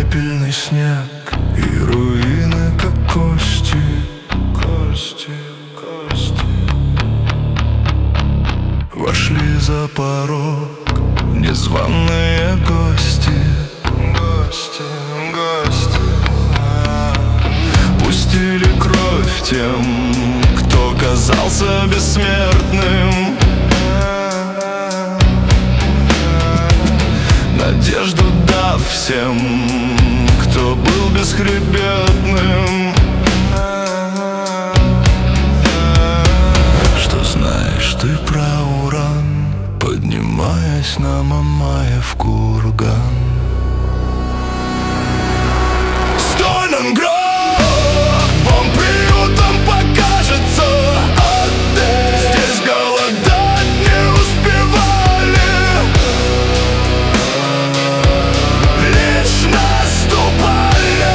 пепельный снег и руины, как кости, кости, кости. Вошли за порог незваные гости, гости, гости. Пустили кровь тем, кто казался бессмертным, надежду дав всем, кто был бесхребетным. Что знаешь ты про уран, поднимаясь на Мамаев курган? Сталинград вам приютом покажется. Здесь голодать не успевали, лишь наступали.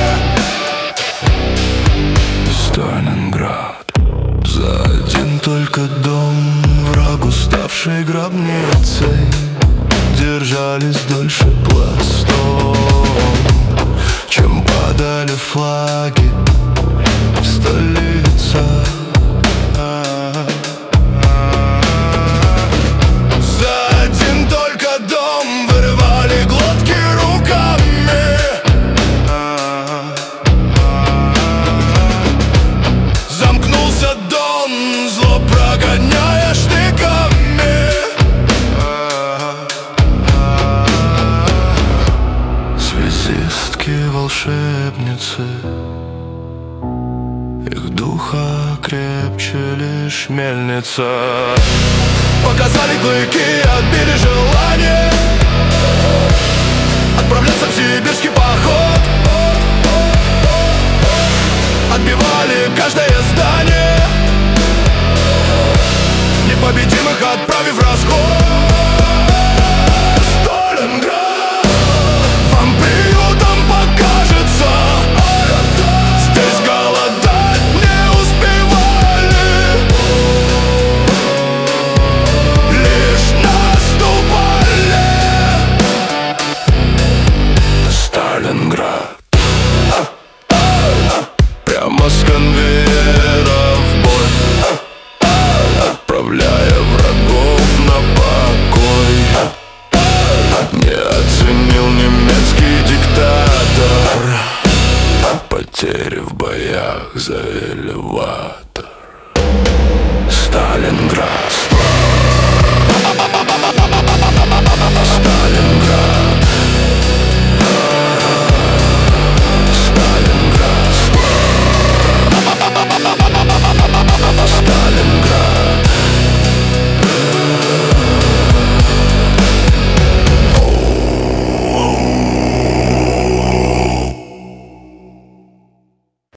Сталинград. За один только дом врагу ставший гробницей держались дольше пластом, чем падали флаги в столицах. За один только дом вырывали глотки руками. Замкнулся дом, зло прогоняя штыками. Связистки, волшебницы, их духа крепче лишь мельница. Показали клыки, отбили желание отправляться в сибирский поход. Отбивали каждое здание, непобедимых отправив в расход. Сталинград вам приютом покажется. Здесь голодать не успевали, лишь наступали. Сталинград. Прямо с конвейера в бой, отправляя врагов на покой. Не оценил немецкий диктатор потери в боях за элеватор. Сталинград.